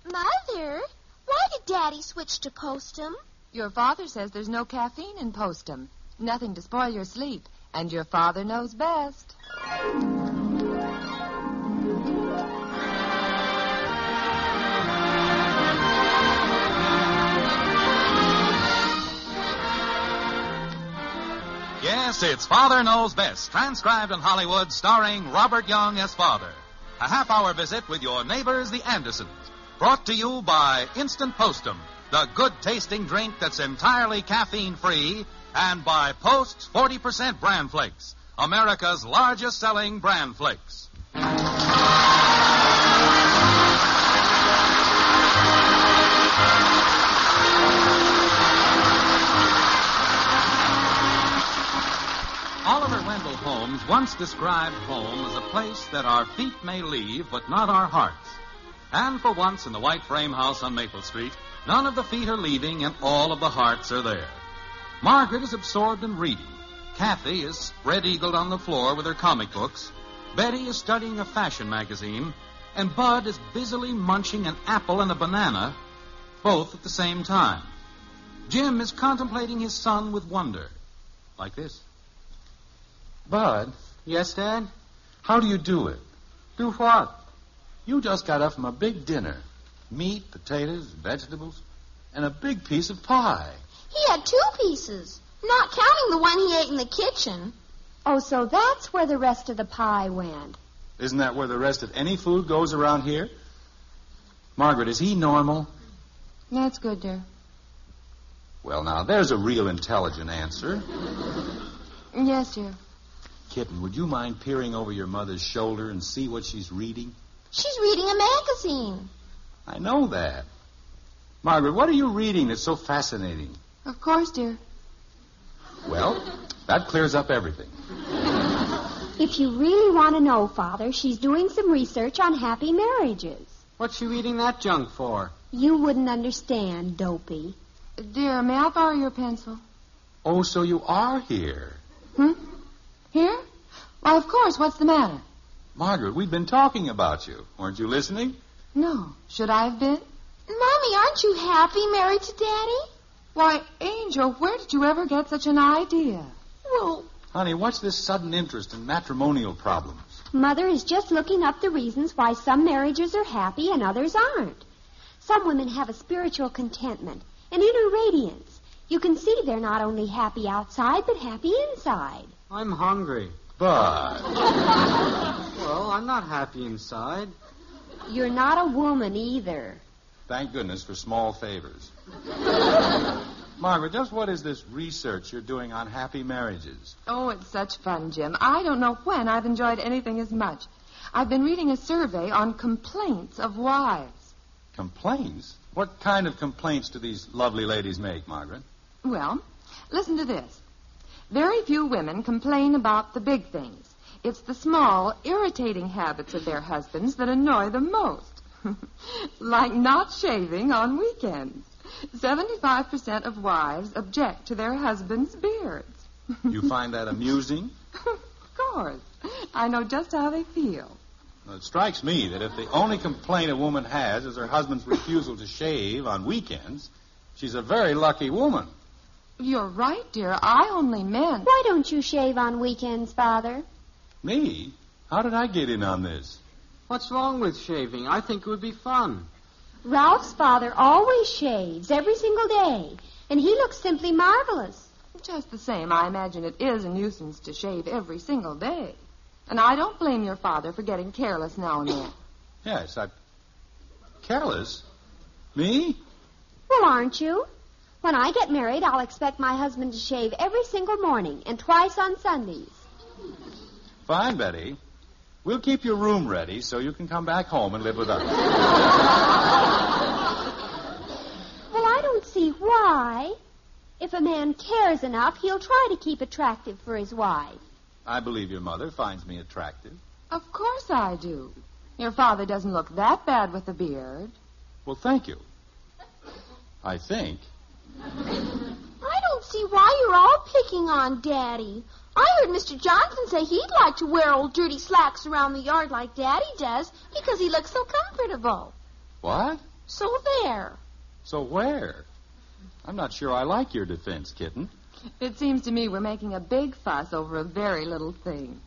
Mother, why did Daddy switch to Postum? Your father says there's no caffeine in Postum. Nothing to spoil your sleep. And your father knows best. Yes, it's Father Knows Best, transcribed in Hollywood, starring Robert Young as Father. A half-hour visit with your neighbors, the Andersons. Brought to you by Instant Postum, the good-tasting drink that's entirely caffeine-free, and by Post's 40% Bran Flakes, America's largest-selling Bran Flakes. Oliver Wendell Holmes once described home as a place that our feet may leave, but not our hearts. And for once in the white frame house on Maple Street, none of the feet are leaving and all of the hearts are there. Margaret is absorbed in reading. Kathy is spread-eagled on the floor with her comic books. Betty is studying a fashion magazine. And Bud is busily munching an apple and a banana, both at the same time. Jim is contemplating his son with wonder, like this. Bud? Yes, Dad? How do you do it? Do what? You just got up from a big dinner. Meat, potatoes, vegetables, and a big piece of pie. He had 2 pieces, not counting the one he ate in the kitchen. Oh, so that's where the rest of the pie went. Isn't that where the rest of any food goes around here? Margaret, is he normal? That's good, dear. Well, now, there's a real intelligent answer. Yes, dear. Kitten, would you mind peering over your mother's shoulder and see what she's reading? She's reading a magazine. I know that. Margaret, what are you reading that's so fascinating? Of course, dear. Well, that clears up everything. If you really want to know, Father, she's doing some research on happy marriages. What's she reading that junk for? You wouldn't understand, Dopey. Dear, may I borrow your pencil? Oh, so you are here. Here? Why, of course. What's the matter? Margaret, we've been talking about you. Weren't you listening? No. Should I have been? Mommy, aren't you happy married to Daddy? Why, Angel, where did you ever get such an idea? Well, Honey, what's this sudden interest in matrimonial problems? Mother is just looking up the reasons why some marriages are happy and others aren't. Some women have a spiritual contentment, an inner radiance. You can see they're not only happy outside, but happy inside. I'm hungry. But... Well, I'm not happy inside. You're not a woman either. Thank goodness for small favors. Margaret, just what is this research you're doing on happy marriages? Oh, it's such fun, Jim. I don't know when I've enjoyed anything as much. I've been reading a survey on complaints of wives. Complaints? What kind of complaints do these lovely ladies make, Margaret? Well, listen to this. Very few women complain about the big things. It's the small, irritating habits of their husbands that annoy them most. Like not shaving on weekends. 75% of wives object to their husbands' beards. You find that amusing? Of course. I know just how they feel. Well, it strikes me that if the only complaint a woman has is her husband's refusal to shave on weekends, she's a very lucky woman. You're right, dear. I only meant... Why don't you shave on weekends, Father? Me? How did I get in on this? What's wrong with shaving? I think it would be fun. Ralph's father always shaves every single day, and he looks simply marvelous. Just the same, I imagine it is a nuisance to shave every single day. And I don't blame your father for getting careless now and then. Yes, I'm... Careless? Me? Well, aren't you? When I get married, I'll expect my husband to shave every single morning and twice on Sundays. Fine, Betty. We'll keep your room ready so you can come back home and live with us. Well, I don't see why. If a man cares enough, he'll try to keep attractive for his wife. I believe your mother finds me attractive. Of course I do. Your father doesn't look that bad with a beard. Well, thank you. I think. I don't see why you're all picking on Daddy. I heard Mr. Johnson say he'd like to wear old dirty slacks around the yard like Daddy does because he looks so comfortable. What? So there. So where? I'm not sure I like your defense, Kitten. It seems to me we're making a big fuss over a very little thing.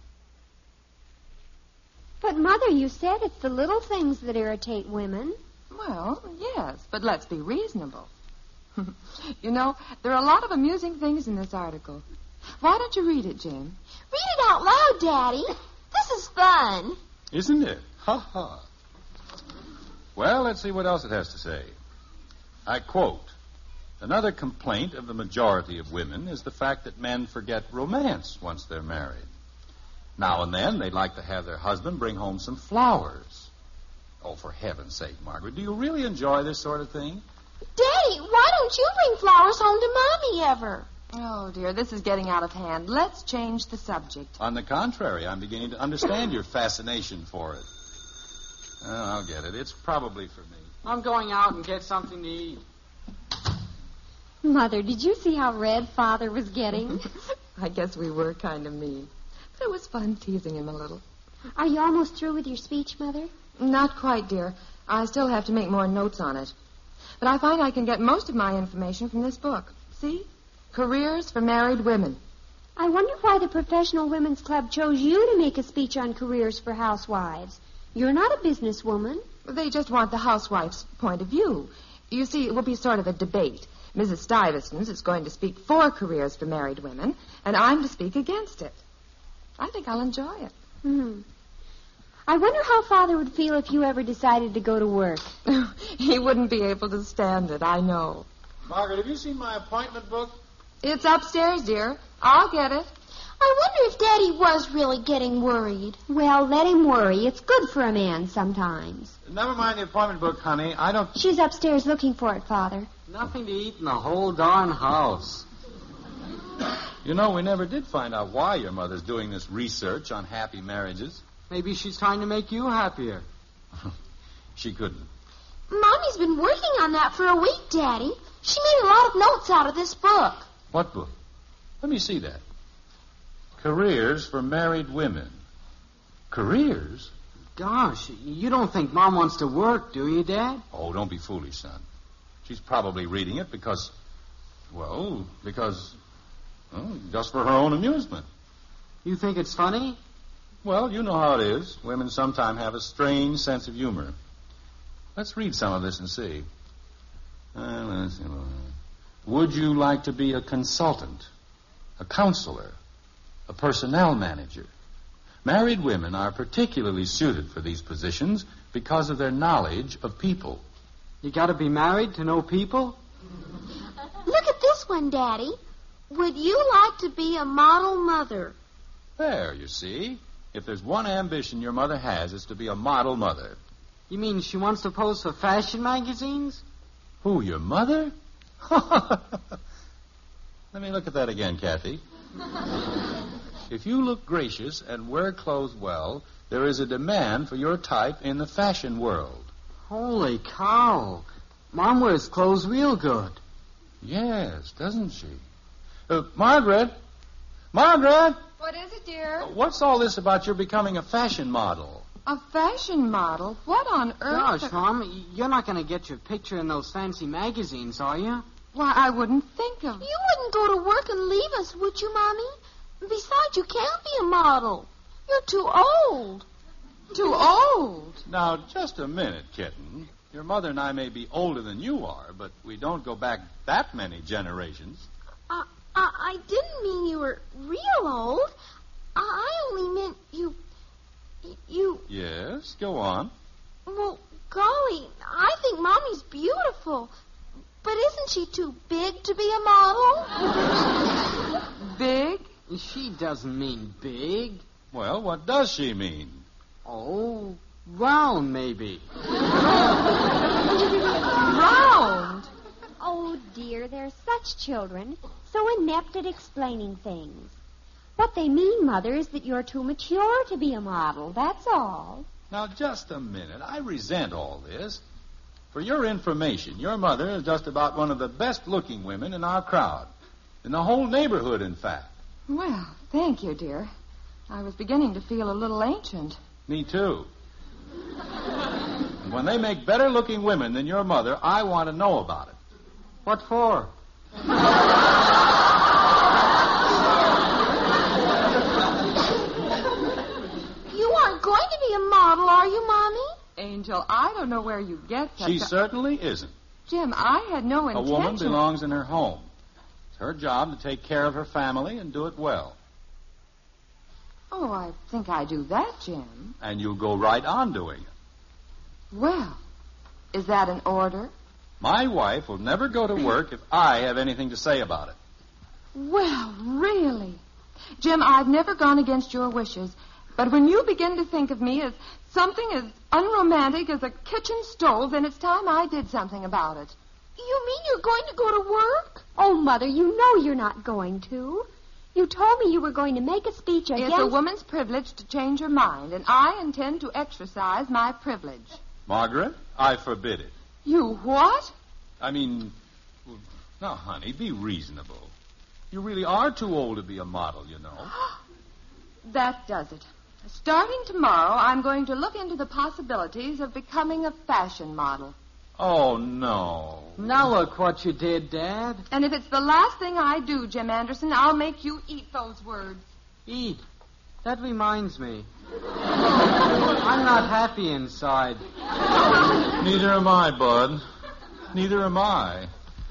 But, Mother, you said it's the little things that irritate women. Well, yes, but let's be reasonable. You know, there are a lot of amusing things in this article. Why don't you read it, Jim? Read it out loud, Daddy. This is fun. Isn't it? Ha ha. Well, let's see what else it has to say. I quote, "Another complaint of the majority of women is the fact that men forget romance once they're married. Now and then, they'd like to have their husband bring home some flowers." Oh, for heaven's sake, Margaret, do you really enjoy this sort of thing? Daddy, why don't you bring flowers home to Mommy ever? Oh, dear, this is getting out of hand. Let's change the subject. On the contrary, I'm beginning to understand your fascination for it. Well, I'll get it. It's probably for me. I'm going out and get something to eat. Mother, did you see how red Father was getting? I guess we were kind of mean. But it was fun teasing him a little. Are you almost through with your speech, Mother? Not quite, dear. I still have to make more notes on it. But I find I can get most of my information from this book. See? Careers for Married Women. I wonder why the Professional Women's Club chose you to make a speech on careers for housewives. You're not a businesswoman. They just want the housewife's point of view. You see, it will be sort of a debate. Mrs. Stuyvesant's is going to speak for careers for married women, and I'm to speak against it. I think I'll enjoy it. I wonder how Father would feel if you ever decided to go to work. He wouldn't be able to stand it, I know. Margaret, have you seen my appointment book? It's upstairs, dear. I'll get it. I wonder if Daddy was really getting worried. Well, let him worry. It's good for a man sometimes. Never mind the appointment book, honey. I don't... She's upstairs looking for it, Father. Nothing to eat in the whole darn house. You know, we never did find out why your mother's doing this research on happy marriages. Maybe she's trying to make you happier. She couldn't. Mommy's been working on that for a week, Daddy. She made a lot of notes out of this book. What book? Let me see that. Careers for Married Women. Careers? Gosh, you don't think Mom wants to work, do you, Dad? Oh, don't be foolish, son. She's probably reading it because just for her own amusement. You think it's funny? Well, you know how it is. Women sometimes have a strange sense of humor. Let's read some of this and see. Let's see. Would you like to be a consultant, a counselor, a personnel manager? Married women are particularly suited for these positions because of their knowledge of people. You got to be married to know people? Look at this one, Daddy. Would you like to be a model mother? There, you see. If there's one ambition your mother has, it's to be a model mother. You mean she wants to pose for fashion magazines? Who, your mother? Let me look at that again, Kathy. If you look gracious and wear clothes well, there is a demand for your type in the fashion world. Holy cow. Mom wears clothes real good. Yes, doesn't she? Margaret? Margaret? What is it, dear? What's all this about your becoming a fashion model? A fashion model? What on earth? Gosh, Mom, you're not going to get your picture in those fancy magazines, are you? Why, I wouldn't think of... You wouldn't go to work and leave us, would you, Mommy? Besides, you can't be a model. You're too old. Too old? Now, just a minute, kitten. Your mother and I may be older than you are, but we don't go back that many generations. I didn't mean you were real old. I only meant you... Yes, go on. Well, golly, I think Mommy's beautiful. But isn't she too big to be a model? Big? She doesn't mean big. Well, what does she mean? Oh, round, maybe. Round? Oh, dear, they're such children, so inept at explaining things. What they mean, Mother, is that you're too mature to be a model, that's all. Now, just a minute. I resent all this. For your information, your mother is just about one of the best-looking women in our crowd. In the whole neighborhood, in fact. Well, thank you, dear. I was beginning to feel a little ancient. Me, too. And when they make better-looking women than your mother, I want to know about it. What for? You aren't going to be a model, are you, Mommy? Angel, I don't know where you get such She certainly isn't. Jim, I had no A intention. woman belongs in her home. It's her job to take care of her family and do it well. Oh, I think I do that, Jim. And you'll go right on doing it. Well, is that an order? My wife will never go to work if I have anything to say about it. Well, really. Jim, I've never gone against your wishes, but when you begin to think of me as something as unromantic as a kitchen stove, then it's time I did something about it. You mean you're going to go to work? Oh, Mother, you know you're not going to. You told me you were going to make a speech against... It's a woman's privilege to change her mind, and I intend to exercise my privilege. Margaret, I forbid it. You what? I mean, now, honey, be reasonable. You really are too old to be a model, you know. That does it. Starting tomorrow, I'm going to look into the possibilities of becoming a fashion model. Oh, no. Now look what you did, Dad. And if it's the last thing I do, Jim Anderson, I'll make you eat those words. Eat. That reminds me. I'm not happy inside. Neither am I, Bud. Neither am I.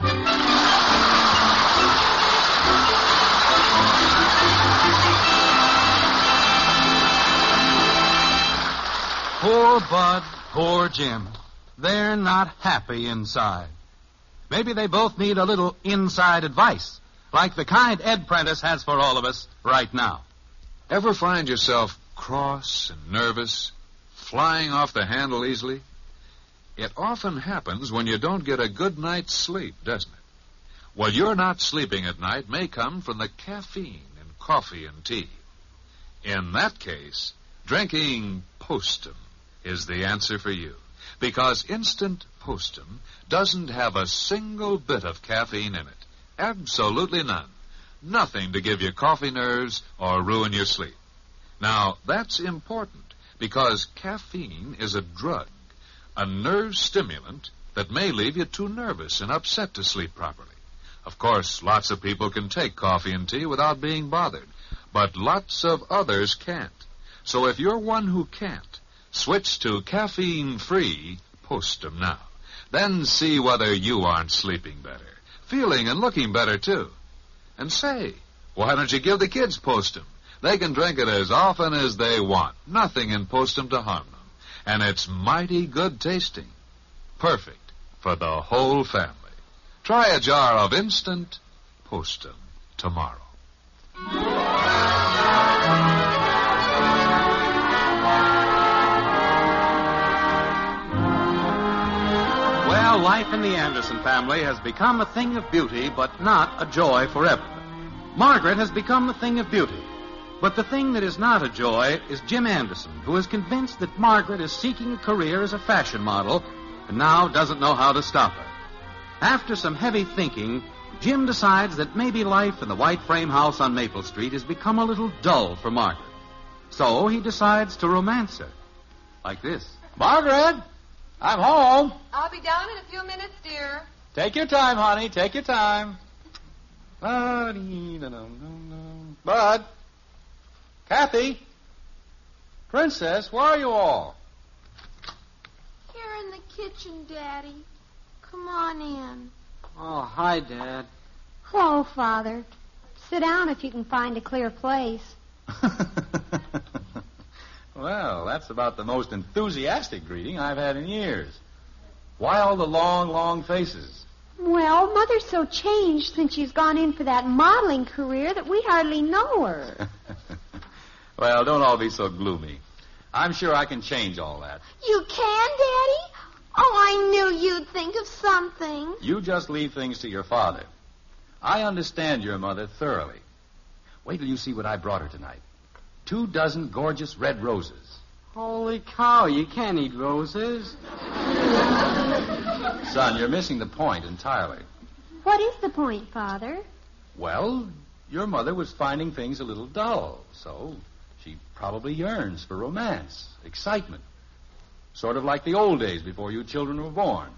Poor Bud, poor Jim. They're not happy inside. Maybe they both need a little inside advice, like the kind Ed Prentice has for all of us right now. Ever find yourself cross and nervous, flying off the handle easily? It often happens when you don't get a good night's sleep, doesn't it? Well, your not sleeping at night may come from the caffeine in coffee and tea. In that case, drinking Postum is the answer for you, because Instant Postum doesn't have a single bit of caffeine in it. Absolutely none. Nothing to give you coffee nerves or ruin your sleep. Now, that's important, because caffeine is a drug, a nerve stimulant that may leave you too nervous and upset to sleep properly. Of course, lots of people can take coffee and tea without being bothered, but lots of others can't. So if you're one who can't, switch to caffeine-free Postum now. Then see whether you aren't sleeping better, feeling and looking better, too. And say, why don't you give the kids Postum? They can drink it as often as they want. Nothing in Postum to harm them. And it's mighty good tasting. Perfect for the whole family. Try a jar of Instant Postum tomorrow. Well, life in the Anderson family has become a thing of beauty, but not a joy forever. Margaret has become the thing of beauty. But the thing that is not a joy is Jim Anderson, who is convinced that Margaret is seeking a career as a fashion model and now doesn't know how to stop her. After some heavy thinking, Jim decides that maybe life in the white frame house on Maple Street has become a little dull for Margaret. So he decides to romance her. Like this. Margaret, I'm home. I'll be down in a few minutes, dear. Take your time, honey. Take your time. Bud. Kathy. Princess, where are you all? Here in the kitchen, Daddy. Come on in. Oh, hi, Dad. Hello, Father. Sit down if you can find a clear place. Well, that's about the most enthusiastic greeting I've had in years. Why all the long, long faces? Well, Mother's so changed since she's gone in for that modeling career that we hardly know her. Well, don't all be so gloomy. I'm sure I can change all that. You can, Daddy? Oh, I knew you'd think of something. You just leave things to your father. I understand your mother thoroughly. Wait till you see what I brought her tonight. 24 gorgeous red roses. Holy cow, you can't eat roses. Son, you're missing the point entirely. What is the point, Father? Well, your mother was finding things a little dull, so she probably yearns for romance, excitement. Sort of like the old days before you children were born.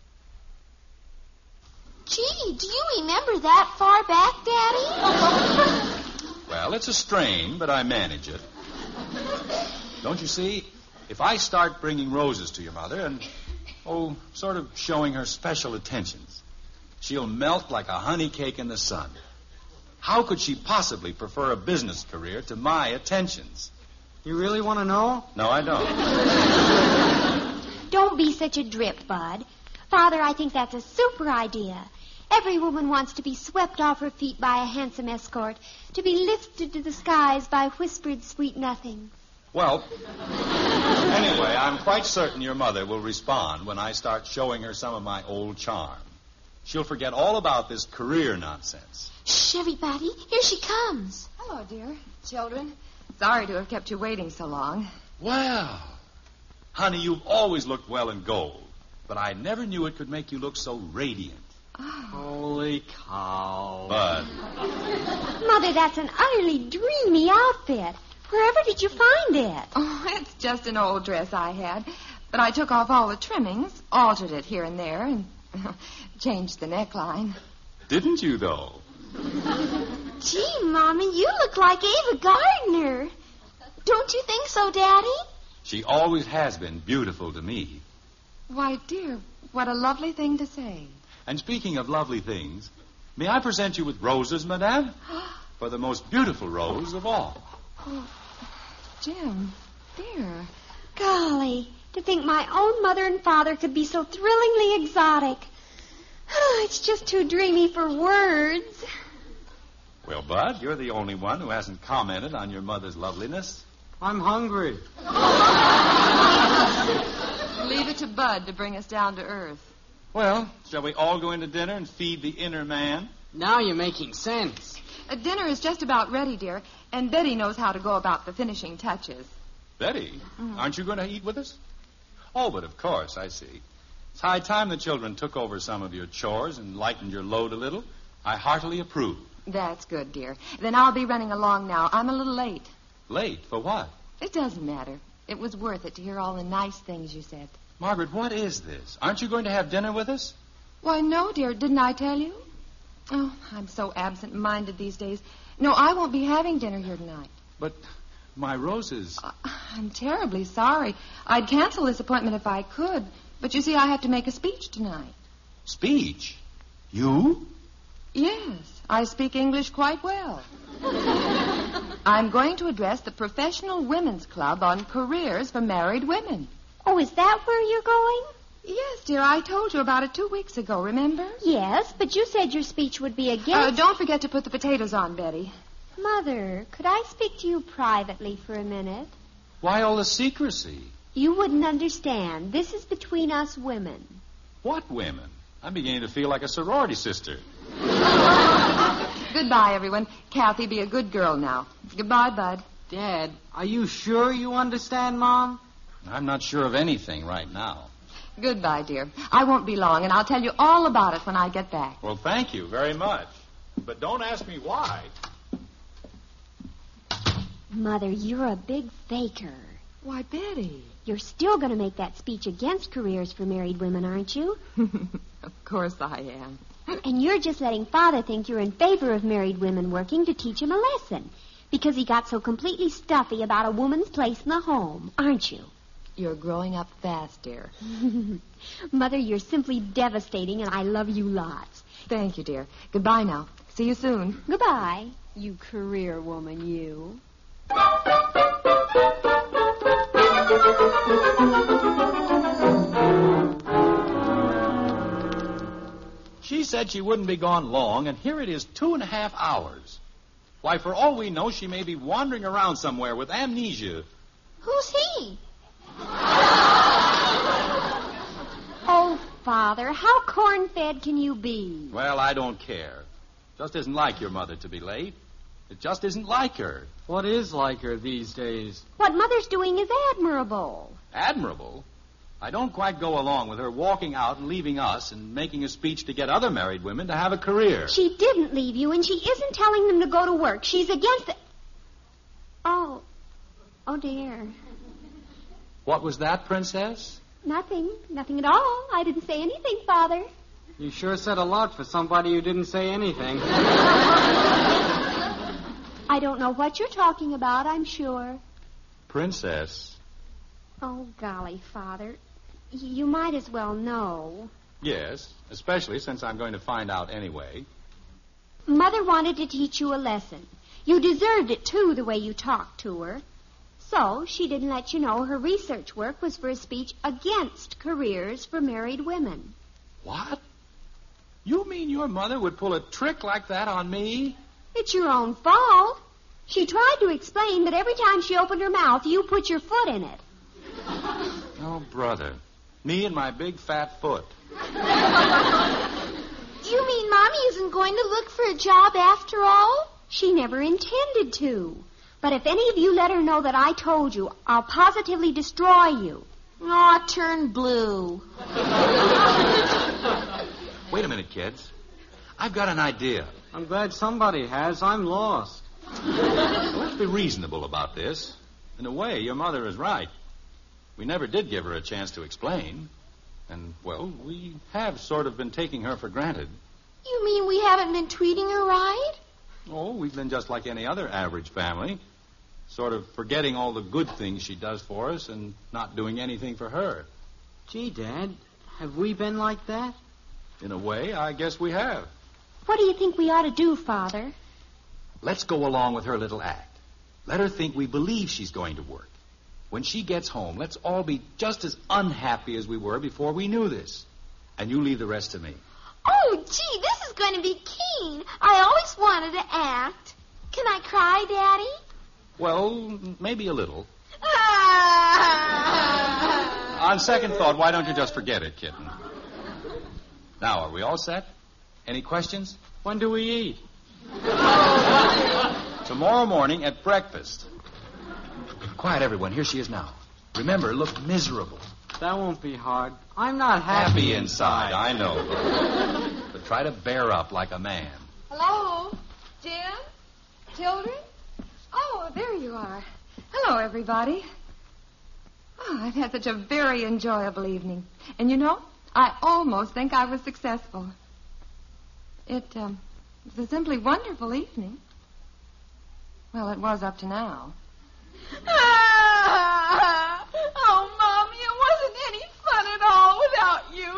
Gee, do you remember that far back, Daddy? Well, it's a strain, but I manage it. Don't you see? If I start bringing roses to your mother and, sort of showing her special attentions, she'll melt like a honey cake in the sun. How could she possibly prefer a business career to my attentions? You really want to know? No, I don't. Don't be such a drip, Bud. Father, I think that's a super idea. Every woman wants to be swept off her feet by a handsome escort, to be lifted to the skies by whispered sweet nothings. Well, anyway, I'm quite certain your mother will respond when I start showing her some of my old charm. She'll forget all about this career nonsense. Shh, everybody. Here she comes. Hello, dear. Children. Sorry to have kept you waiting so long. Well, honey, you've always looked well in gold, but I never knew it could make you look so radiant. Holy cow. Bud. Mother, that's an utterly dreamy outfit. Wherever did you find it? Oh, it's just an old dress I had. But I took off all the trimmings, altered it here and there, and changed the neckline. Didn't you, though? Gee, Mommy, you look like Ava Gardner. Don't you think so, Daddy? She always has been beautiful to me. Why, dear, what a lovely thing to say. And speaking of lovely things, may I present you with roses, Madame? For the most beautiful rose of all. Oh, Jim, dear. Golly, to think my own mother and father could be so thrillingly exotic. It's just too dreamy for words. Well, Bud, you're the only one who hasn't commented on your mother's loveliness. I'm hungry. Leave it to Bud to bring us down to earth. Well, shall we all go into dinner and feed the inner man? Now you're making sense. Dinner is just about ready, dear, and Betty knows how to go about the finishing touches. Betty, aren't you going to eat with us? Oh, but of course, I see. It's high time the children took over some of your chores and lightened your load a little. I heartily approve. That's good, dear. Then I'll be running along now. I'm a little late. Late? For what? It doesn't matter. It was worth it to hear all the nice things you said. Margaret, what is this? Aren't you going to have dinner with us? Why, no, dear. Didn't I tell you? Oh, I'm so absent-minded these days. No, I won't be having dinner here tonight. But my roses... I'm terribly sorry. I'd cancel this appointment if I could. But you see, I have to make a speech tonight. Speech? You? Yes, I speak English quite well. I'm going to address the Professional Women's Club on careers for married women. Oh, is that where you're going? Yes, dear, I told you about it 2 weeks ago, remember? Yes, but you said your speech would be against... Don't forget to put the potatoes on, Betty. Mother, could I speak to you privately for a minute? Why all the secrecy? You wouldn't understand. This is between us women. What women? I'm beginning to feel like a sorority sister. Goodbye, everyone. Kathy, be a good girl now. Goodbye, Bud. Dad, are you sure you understand, Mom? I'm not sure of anything right now. Goodbye, dear. I won't be long, and I'll tell you all about it when I get back. Well, thank you very much. But don't ask me why. Mother, you're a big faker. Why, Betty. You're still going to make that speech against careers for married women, aren't you? Of course I am. And you're just letting Father think you're in favor of married women working to teach him a lesson. Because he got so completely stuffy about a woman's place in the home, aren't you? You're growing up fast, dear. Mother, you're simply devastating, and I love you lots. Thank you, dear. Goodbye now. See you soon. Goodbye, you career woman, you. She said she wouldn't be gone long, and here it is 2.5 hours. Why, for all we know, she may be wandering around somewhere with amnesia. Who's he? Oh, Father, how corn-fed can you be? Well, I don't care. Just isn't like your mother to be late. It just isn't like her. What is like her these days? What Mother's doing is admirable. Admirable? I don't quite go along with her walking out and leaving us and making a speech to get other married women to have a career. She didn't leave you, and she isn't telling them to go to work. She's against it. Oh, dear. What was that, Princess? Nothing. Nothing at all. I didn't say anything, Father. You sure said a lot for somebody who didn't say anything. I don't know what you're talking about, I'm sure. Princess. Oh, golly, Father. You might as well know. Yes, especially since I'm going to find out anyway. Mother wanted to teach you a lesson. You deserved it, too, the way you talked to her. So she didn't let you know her research work was for a speech against careers for married women. What? You mean your mother would pull a trick like that on me? It's your own fault. She tried to explain that every time she opened her mouth, you put your foot in it. Oh, brother. Me and my big fat foot. You mean Mommy isn't going to look for a job after all? She never intended to. But if any of you let her know that I told you, I'll positively destroy you. Aw, turn blue. Wait a minute, kids. I've got an idea. I'm glad somebody has. I'm lost. Let's be reasonable about this. In a way, your mother is right. We never did give her a chance to explain. And, well, we have sort of been taking her for granted. You mean we haven't been treating her right? Oh, we've been just like any other average family. Sort of forgetting all the good things she does for us and not doing anything for her. Gee, Dad, have we been like that? In a way, I guess we have. What do you think we ought to do, Father? Let's go along with her little act. Let her think we believe she's going to work. When she gets home, let's all be just as unhappy as we were before we knew this. And you leave the rest to me. Oh, gee, this is going to be keen. I always wanted to act. Can I cry, Daddy? Well, maybe a little. On second thought, why don't you just forget it, kitten? Now, are we all set? Any questions? When do we eat? Tomorrow morning at breakfast. Quiet, everyone. Here she is now. Remember, look miserable. That won't be hard. I'm not Happy inside, I know. But try to bear up like a man. Hello? Jim? Children? Oh, there you are. Hello, everybody. Oh, I've had such a very enjoyable evening. And you know, I almost think I was successful. It was a simply wonderful evening. Well, it was up to now. Oh, Mommy, it wasn't any fun at all without you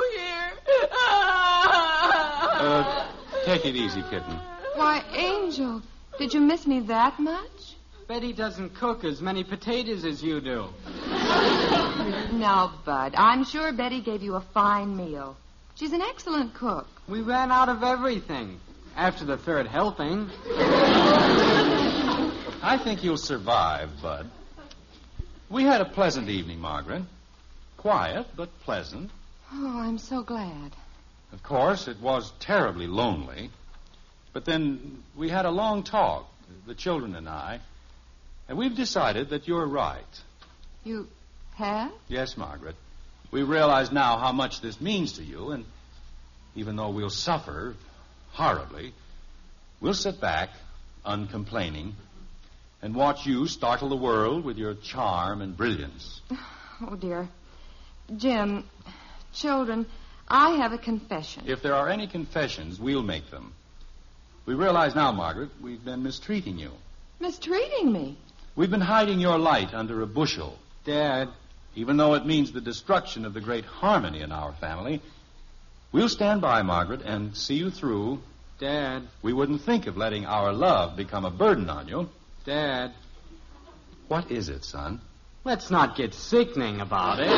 here. Take it easy, kitten. Why, Angel, did you miss me that much? Betty doesn't cook as many potatoes as you do. Now, Bud, I'm sure Betty gave you a fine meal. She's an excellent cook. We ran out of everything after the third helping. I think you'll survive, Bud. We had a pleasant evening, Margaret. Quiet, but pleasant. Oh, I'm so glad. Of course, it was terribly lonely. But then we had a long talk, the children and I, and we've decided that you're right. You have? Yes, Margaret. We realize now how much this means to you, and even though we'll suffer horribly, we'll sit back, uncomplaining, and watch you startle the world with your charm and brilliance. Oh, dear. Jim, children, I have a confession. If there are any confessions, we'll make them. We realize now, Margaret, we've been mistreating you. Mistreating me? We've been hiding your light under a bushel. Dad, Even though it means the destruction of the great harmony in our family, we'll stand by, Margaret, and see you through. Dad, We wouldn't think of letting our love become a burden on you. Dad, What is it, son? let's not get sickening about it.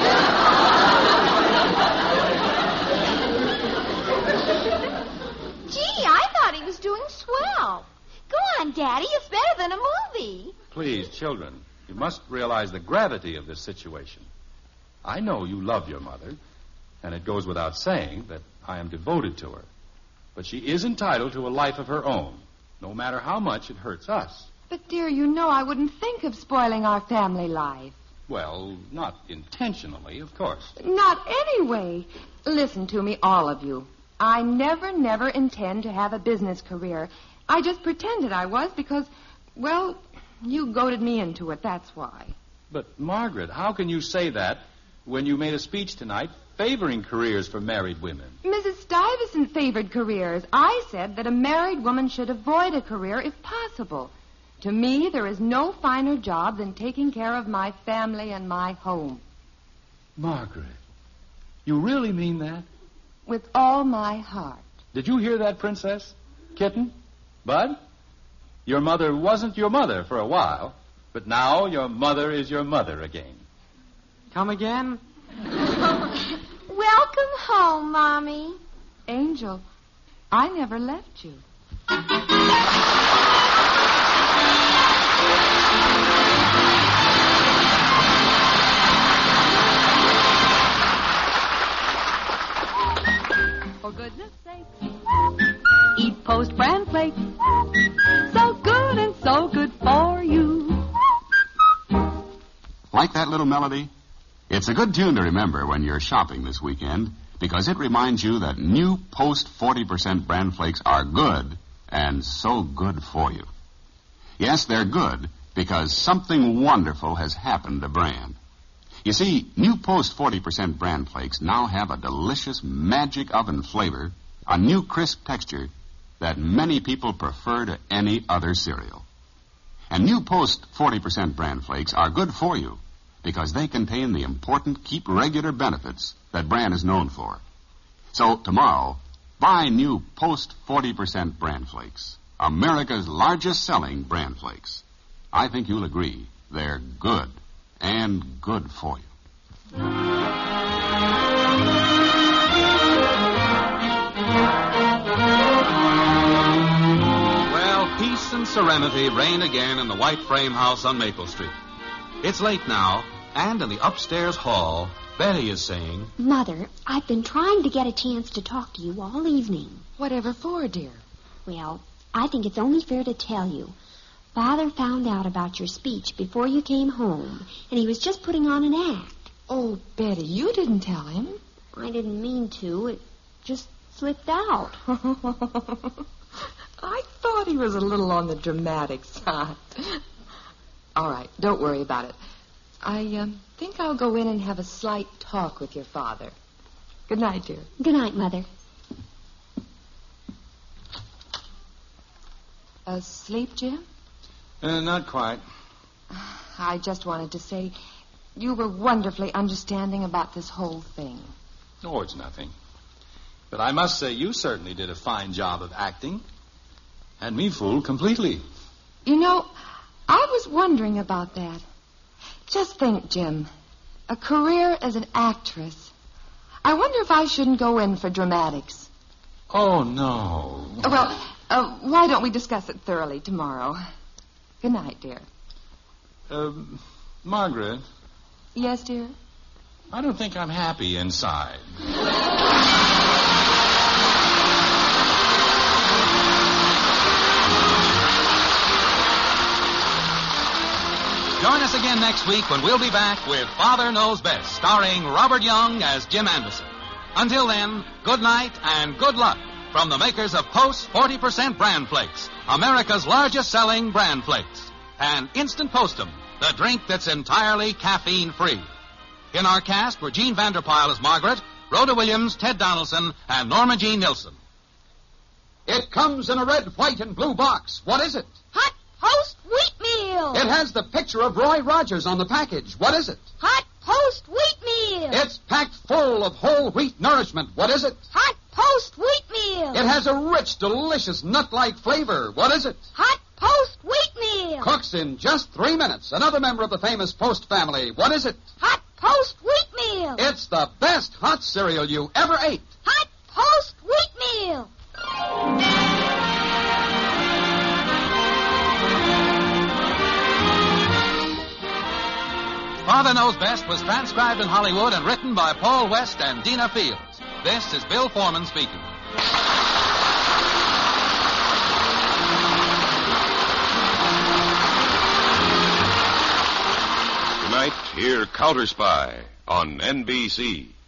Gee, I thought he was doing swell. Go on, Daddy. It's better than a movie. Please, children, you must realize the gravity of this situation. I know you love your mother, and it goes without saying that I am devoted to her. But she is entitled to a life of her own, no matter how much it hurts us. But, dear, you know I wouldn't think of spoiling our family life. Well, not intentionally, of course. Not anyway. Listen to me, all of you. I never intend to have a business career. I just pretended I was because, well, you goaded me into it, that's why. But, Margaret, how can you say that when you made a speech tonight favoring careers for married women? Mrs. Stuyvesant favored careers. I said that a married woman should avoid a career if possible. To me, there is no finer job than taking care of my family and my home. Margaret, you really mean that? With all my heart. Did you hear that, Princess? Kitten? Bud? Your mother wasn't your mother for a while, but now your mother is your mother again. Come again? Welcome home, Mommy. Angel, I never left you. For goodness sake, eat Post Bran Flakes. So good and so good for you. Like that little melody? It's a good tune to remember when you're shopping this weekend because it reminds you that new Post 40% Bran Flakes are good and so good for you. Yes, they're good because something wonderful has happened to Bran. You see, new Post 40% Bran Flakes now have a delicious magic oven flavor, a new crisp texture that many people prefer to any other cereal. And new Post 40% Bran Flakes are good for you because they contain the important keep regular benefits that Bran is known for. So tomorrow, buy new Post 40% Bran Flakes, America's largest selling Bran Flakes. I think you'll agree they're good and good for you. Well, peace and serenity reign again in the white frame house on Maple Street. It's late now, and in the upstairs hall, Betty is saying, Mother, I've been trying to get a chance to talk to you all evening. Whatever for, dear? Well, I think it's only fair to tell you. Father found out about your speech before you came home, and he was just putting on an act. Oh, Betty, you didn't tell him. I didn't mean to. It just slipped out. I thought he was a little on the dramatic side. All right, don't worry about it. I think I'll go in and have a slight talk with your father. Good night, dear. Good night, Mother. Asleep, Jim? Not quite. I just wanted to say you were wonderfully understanding about this whole thing. Oh, it's nothing. But I must say you certainly did a fine job of acting. Had me fooled completely. You know, I was wondering about that. Just think, Jim, a career as an actress. I wonder if I shouldn't go in for dramatics. Oh, no. Well, why don't we discuss it thoroughly tomorrow? Good night, dear. Margaret. Yes, dear? I don't think I'm happy inside. Join us again next week when we'll be back with Father Knows Best, starring Robert Young as Jim Anderson. Until then, good night and good luck from the makers of Post 40% Bran Flakes, America's largest selling Bran Flakes, and Instant Postum, the drink that's entirely caffeine-free. In our cast were Jean Vanderpyle as Margaret, Rhoda Williams, Ted Donaldson, and Norma Jean Nilsson. It comes in a red, white, and blue box. What is it? Hot Post Wheatmeal. It has the picture of Roy Rogers on the package. What is it? Hot Post Wheatmeal. It's packed full of whole wheat nourishment. What is it? Hot Post Wheatmeal. It has a rich, delicious, nut-like flavor. What is it? Hot Post Wheatmeal. Cooks in just 3 minutes. Another member of the famous Post family. What is it? Hot Post Wheatmeal. It's the best hot cereal you ever ate. Hot Post Wheatmeal. Father Knows Best was transcribed in Hollywood and written by Paul West and Dina Fields. This is Bill Foreman speaking. Tonight, hear Counter Spy on NBC.